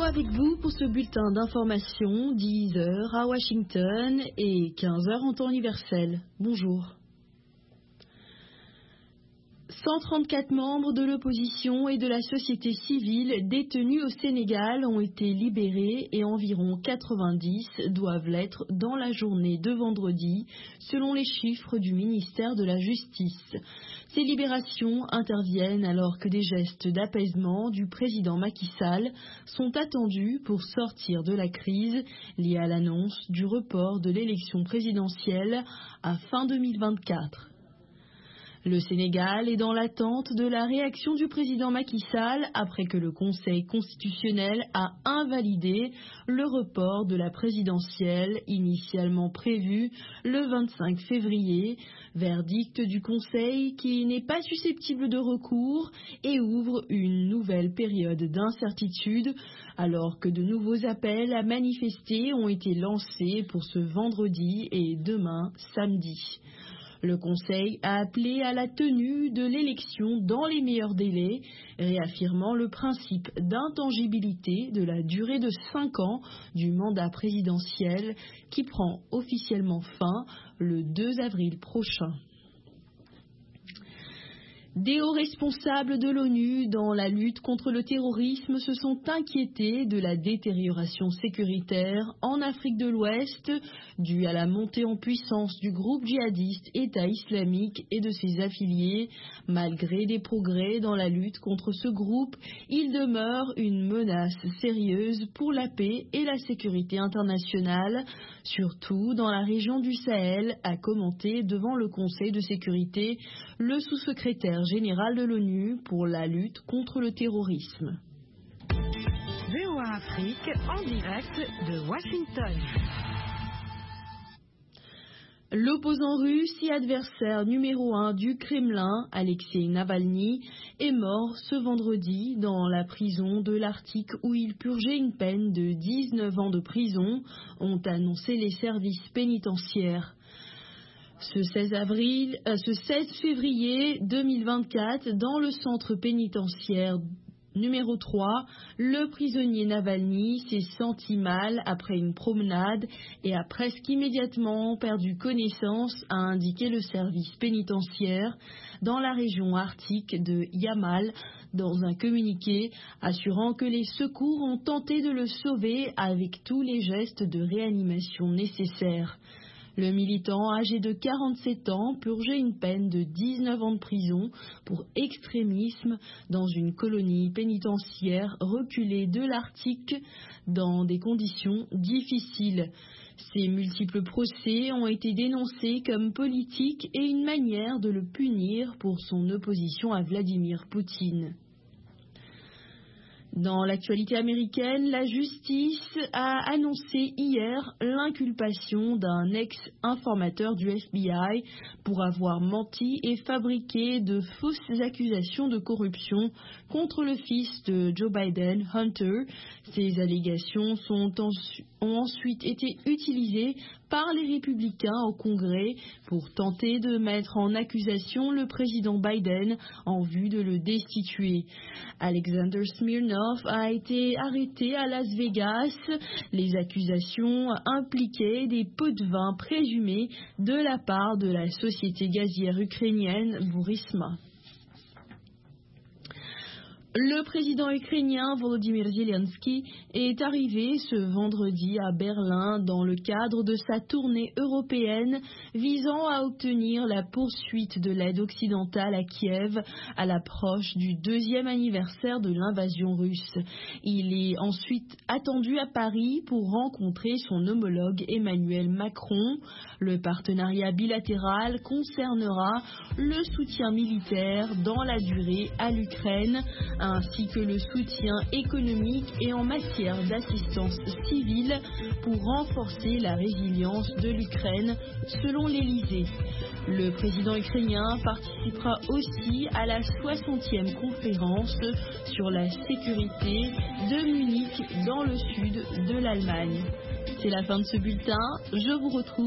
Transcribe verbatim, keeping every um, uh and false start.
avec vous pour ce bulletin d'information, dix heures à Washington et quinze heures en temps universel. Bonjour. cent trente-quatre membres de l'opposition et de la société civile détenus au Sénégal ont été libérés et environ quatre-vingt-dix doivent l'être dans la journée de vendredi, selon les chiffres du ministère de la Justice. Ces libérations interviennent alors que des gestes d'apaisement du président Macky Sall sont attendus pour sortir de la crise liée à l'annonce du report de l'élection présidentielle à fin deux mille vingt-quatre. Le Sénégal est dans l'attente de la réaction du président Macky Sall après que le Conseil constitutionnel a invalidé le report de la présidentielle initialement prévu le vingt-cinq février, verdict du Conseil qui n'est pas susceptible de recours et ouvre une nouvelle période d'incertitude alors que de nouveaux appels à manifester ont été lancés pour ce vendredi et demain samedi. Le Conseil a appelé à la tenue de l'élection dans les meilleurs délais, réaffirmant le principe d'intangibilité de la durée de cinq ans du mandat présidentiel qui prend officiellement fin le deux avril prochain. Des hauts responsables de l'ONU dans la lutte contre le terrorisme se sont inquiétés de la détérioration sécuritaire en Afrique de l'Ouest due à la montée en puissance du groupe djihadiste État islamique et de ses affiliés. Malgré des progrès dans la lutte contre ce groupe, il demeure une menace sérieuse pour la paix et la sécurité internationale, surtout dans la région du Sahel, a commenté devant le Conseil de sécurité le sous-secrétaire général de l'ONU pour la lutte contre le terrorisme. V O A Afrique en direct de Washington. L'opposant russe et adversaire numéro un du Kremlin, Alexei Navalny, est mort ce vendredi dans la prison de l'Arctique où il purgeait une peine de dix-neuf ans de prison, ont annoncé les services pénitentiaires. Ce seize avril, euh, ce seize février deux mille vingt-quatre, dans le centre pénitentiaire numéro trois, le prisonnier Navalny s'est senti mal après une promenade et a presque immédiatement perdu connaissance, a indiqué le service pénitentiaire dans la région arctique de Yamal dans un communiqué, assurant que les secours ont tenté de le sauver avec tous les gestes de réanimation nécessaires. Le militant âgé de quarante-sept ans purgeait une peine de dix-neuf ans de prison pour extrémisme dans une colonie pénitentiaire reculée de l'Arctique dans des conditions difficiles. Ces multiples procès ont été dénoncés comme politiques et une manière de le punir pour son opposition à Vladimir Poutine. Dans l'actualité américaine, la justice a annoncé hier l'inculpation d'un ex-informateur du F B I pour avoir menti et fabriqué de fausses accusations de corruption contre le fils de Joe Biden, Hunter. Ces allégations sont en, ont ensuite été utilisées par les républicains au Congrès pour tenter de mettre en accusation le président Biden en vue de le destituer. Alexander Smirnov a été arrêté à Las Vegas. Les accusations impliquaient des pots de vin présumés de la part de la société gazière ukrainienne Burisma. Le président ukrainien Volodymyr Zelensky est arrivé ce vendredi à Berlin dans le cadre de sa tournée européenne visant à obtenir la poursuite de l'aide occidentale à Kiev à l'approche du deuxième anniversaire de l'invasion russe. Il est ensuite attendu à Paris pour rencontrer son homologue Emmanuel Macron. Le partenariat bilatéral concernera le soutien militaire dans la durée à l'Ukraine, ainsi que le soutien économique et en matière d'assistance civile pour renforcer la résilience de l'Ukraine, selon l'Élysée. Le président ukrainien participera aussi à la soixantième conférence sur la sécurité de Munich dans le sud de l'Allemagne. C'est la fin de ce bulletin. Je vous retrouve